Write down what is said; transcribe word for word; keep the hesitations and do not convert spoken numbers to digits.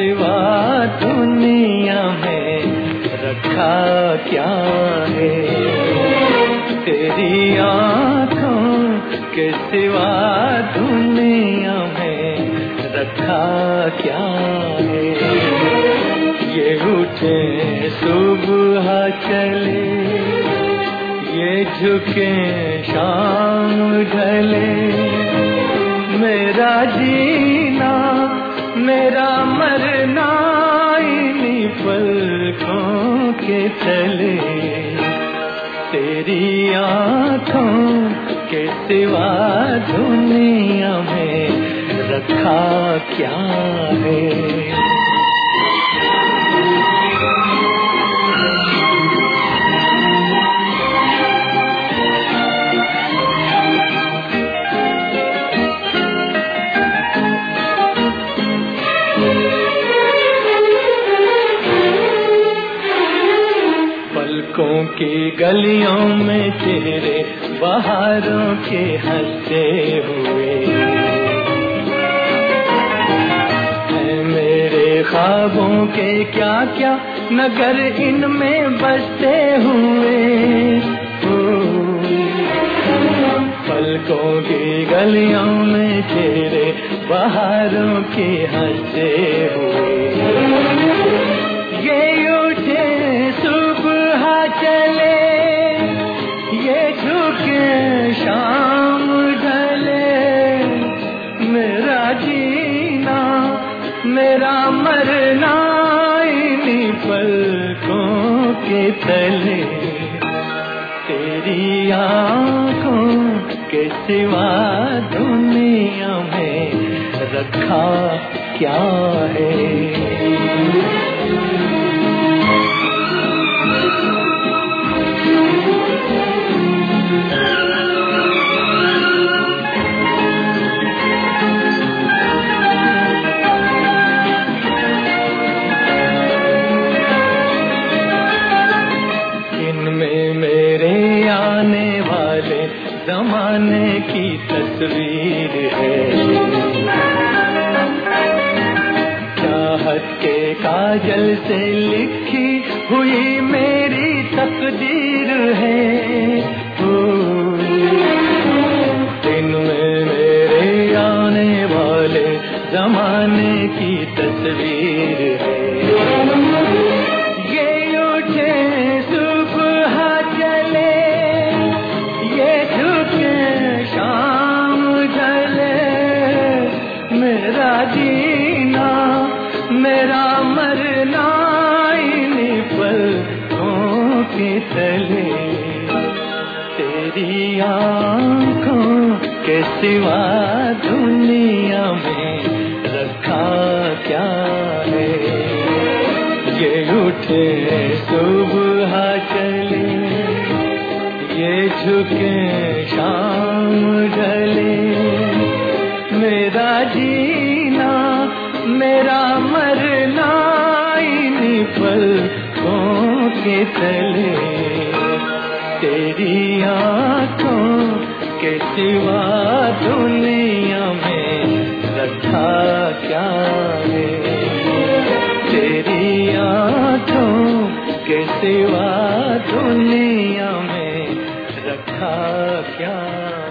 سوا دنیا میں رکھا کیا ہے؟ تیری آنکھوں کے سوا دنیا میں رکھا کیا ہے؟ یہ اٹھے صبح چلے، یہ جھکے شام ڈھلے، میرا جینا میرا مرنا انہی پلکوں کے تلے، تیری آنکھوں کے سوا دنیا میں رکھا کیا ہے؟ پلکوں کی گلیوں میں تیرے بہاروں کے ہنستے ہوئے، اے میرے خوابوں کے کیا کیا نگر ان میں بستے ہوئے، پلکوں کی گلیوں میں تیرے بہاروں کے ہنستے ہوئے، یہ اٹھے صبح چلے، یہ جھکے شام ڈھلے، میرا جینا میرا مرنا انہی پلکوں کے تلے، تیری آنکھوں کے سوا دنیا میں رکھا کیا ہے؟ میرے آنے والے زمانے کی تصویر ہے، چاہت کے کاجل سے لکھی ہوئی میری تقدیر ہے، دن میں میرے آنے والے زمانے کی تصویر ہے، میرا جینا میرا مرنا انہی پلکوں کے تلے، تیری آنکھوں کے سوا دنیا میں رکھا کیا ہے؟ یہ اٹھے صبح چلے، یہ جھکے شام ڈھلے، میرا جینا میرا مرنا انہی پلکوں کے تلے، تیری آنکھوں کے سوا دنیا میں رکھا کیا ہے؟ تیری آنکھوں کے سوا دنیا میں رکھا کیا